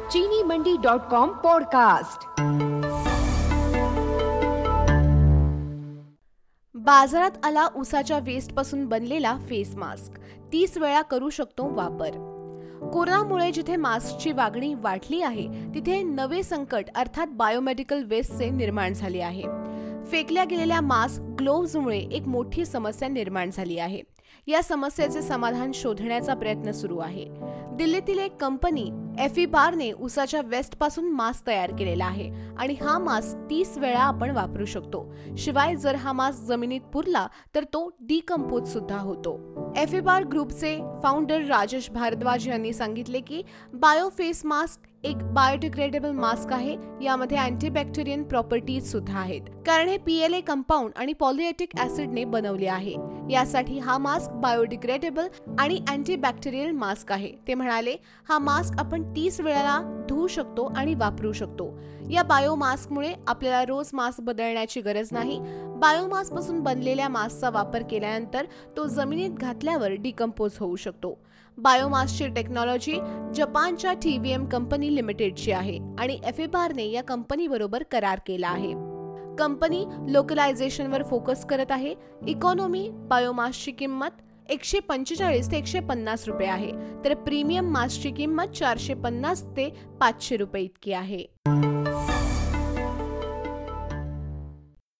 चीनीमंडी.com podcast. बाजारात आला उसाच्या वेस्ट पासून बनलेला फेस मास्क 30 वेळा करू शकतो वापर। कोरोनामुळे जिथे मास्कची मागणी वाढली आहे तिथे नवे संकट अर्थात बायोमेडिकल वेस्टचे निर्माण झाले आहे। फेकल्या गेलेल्या मास्क ग्लोव्हजमुळे एक मोठी समस्या निर्माण झाली आहे। या समस्येचे समाधान शोधण्याचा प्रयत्न सुरू आहे। दिल्लीतील एक कंपनी एफिबारने उसाच्या वेस्ट पासून मास्क तयार केलेला आहे आणि हा मास्क 30 वेळा आपण वापरू शकतो। शिवाय जर हा मास्क जमिनीत पुरला तर तो डिकंपोज सुद्धा होतो। एफिबार ग्रुपचे फाउंडर राजेश भारद्वाज यांनी सांगितले की बायोफेस मास्क एक बायोडिग्रेडेबल मास्क आहे। यामध्ये अँटीबॅक्टेरियन प्रॉपर्टीज सुद्धा आहेत, कारण हे PLA कंपाऊंड आणि पॉलिएटिक ऍसिडने बनवले आहे। यासाठी हा मास्क बायोडिग्रेडेबल आणि अँटीबॅक्टेरियल मास्क आहे। ते म्हणाले, हा मास्क आपण 30 वेळा धुवू शकतो आणि वापरू शकतो। या बायो मास्कमुळे आपल्याला रोज मास्क बदलण्याची गरज नाही। बायोमास पासून बनलेल्या मास्कचा वापर केल्यानंतर तो जमिनीत घातल्यावर डिकंपोज होऊ शकतो। बायोमासची टेक्नॉलॉजी जपानच्या TVM कंपनी लिमिटेडची आहे आणि एफिबारने या कंपनीबरोबर करार केला आहे। कंपनी लोकलायझेशनवर फोकस करत आहे। इकॉनॉमी बायोमासची किंमत 145 ते 150 रुपये आहे, तर प्रीमियम मास्कची किंमत 450 ते 500 रुपये इतकी आहे।